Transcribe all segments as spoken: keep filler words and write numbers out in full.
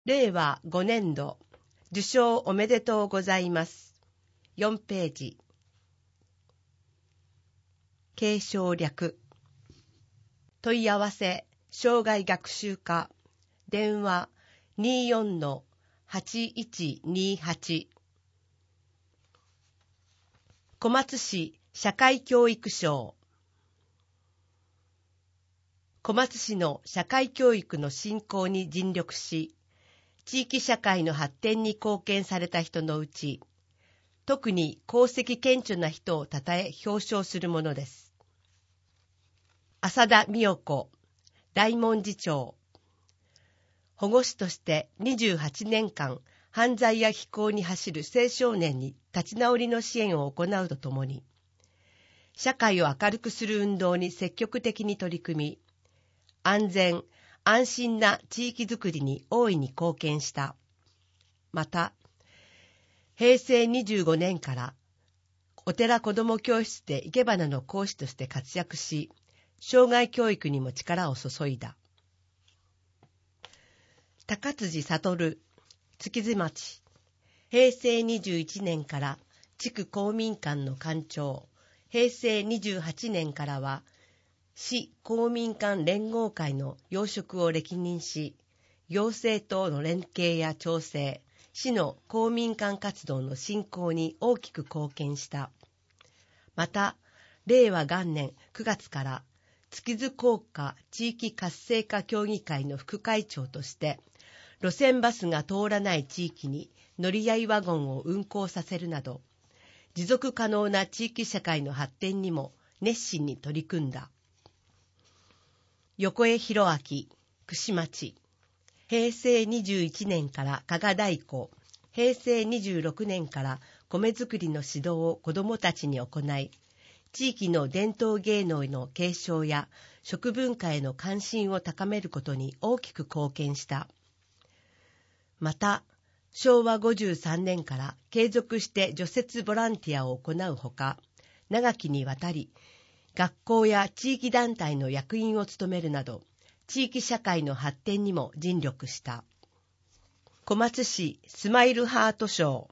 れいわごねんど受賞おめでとうございます。よんページ。継承略。問い合わせ生涯学習課電話 にじゅうよんのはちいちにはち。 小松市社会教育省。小松市の社会教育の振興に尽力し、地域社会の発展に貢献された人のうち、特に功績顕著な人をたたえ表彰するものです。浅田美代子、大文字長。保護司としてにじゅうはちねんかん犯罪や非行に走る青少年に立ち直りの支援を行うとともに、社会を明るくする運動に積極的に取り組み、安全・安心な地域づくりに大いに貢献した。また、へいせいにじゅうごねんからお寺子ども教室で生け花の講師として活躍し、障害教育にも力を注いだ。高辻悟、築地町。へいせいにじゅういちねんから地区公民館の館長、へいせいにじゅうはちねんからは市公民館連合会の要職を歴任し、行政との連携や調整、市の公民館活動の振興に大きく貢献した。また、れいわがんねんくがつから築津工科地域活性化協議会の副会長として、路線バスが通らない地域に乗り合いワゴンを運行させるなど、持続可能な地域社会の発展にも熱心に取り組んだ。横江弘明、串町。へいせいにじゅういちねんから加賀太鼓、へいせいにじゅうろくねんから米作りの指導を子どもたちに行い、地域の伝統芸能の継承や食文化への関心を高めることに大きく貢献した。また、しょうわごじゅうさんねんから継続して除雪ボランティアを行うほか、長きにわたり、学校や地域団体の役員を務めるなど、地域社会の発展にも尽力した。小松市スマイルハート賞。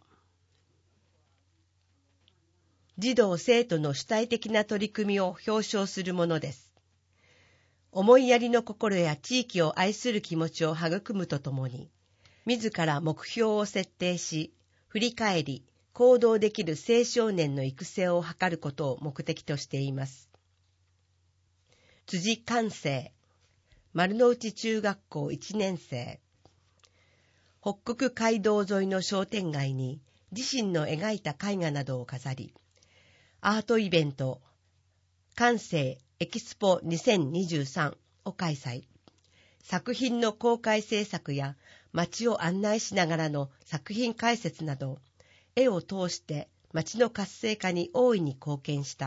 児童生徒の主体的な取り組みを表彰するものです。思いやりの心や地域を愛する気持ちを育むとともに、自ら目標を設定し、振り返り、行動できる青少年の育成を図ることを目的としています。辻寛生、丸の内中学校いちねんせい。北国街道沿いの商店街に自身の描いた絵画などを飾り、アートイベント、寛生エキスポにせんにじゅうさんを開催。作品の公開制作や街を案内しながらの作品解説など、絵を通して街の活性化に大いに貢献した。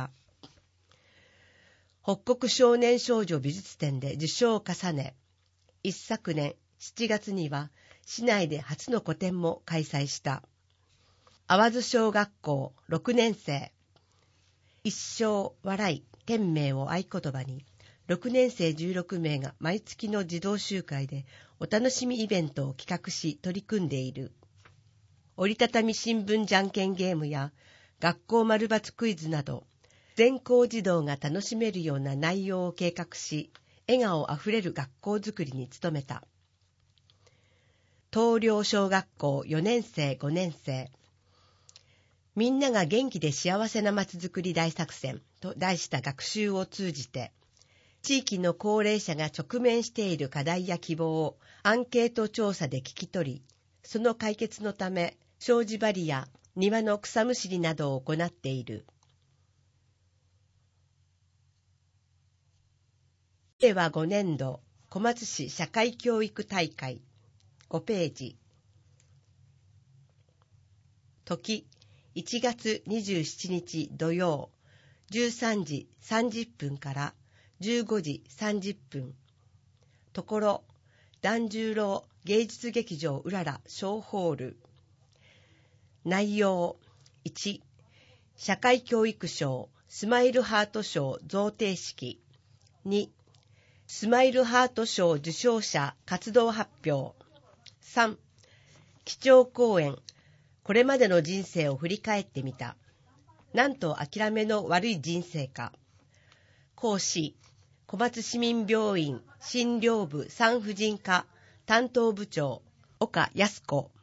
北国少年少女美術展で受賞を重ね、一昨年しちがつには市内で初の個展も開催した。淡津小学校ろくねんせい。一生笑い天命を合言葉に、ろくねんせいじゅうろくめいが毎月の児童集会でお楽しみイベントを企画し取り組んでいる。折りたたみ新聞じゃんけんゲームや学校丸抜クイズなど、全校児童が楽しめるような内容を計画し、笑顔あふれる学校づくりに努めた。東陵小学校よねんせいごねんせい。みんなが元気で幸せなまちづくり大作戦と題した学習を通じて、地域の高齢者が直面している課題や希望をアンケート調査で聞き取り、その解決のため障子張りや庭の草むしりなどを行っている。れいわごねんど小松市社会教育大会ごページ。時いちがつにじゅうしちにち土曜じゅうさんじさんじゅっぷんからじゅうごじさんじゅっぷん。ところ團十郎芸術劇場うらら小ホール。内容いち、社会教育賞スマイルハート賞贈呈式。に、スマイルハート賞受賞者活動発表。 さん、基調講演、これまでの人生を振り返ってみた。なんと諦めの悪い人生か。講師、小松市民病院診療部産婦人科担当部長、岡康子。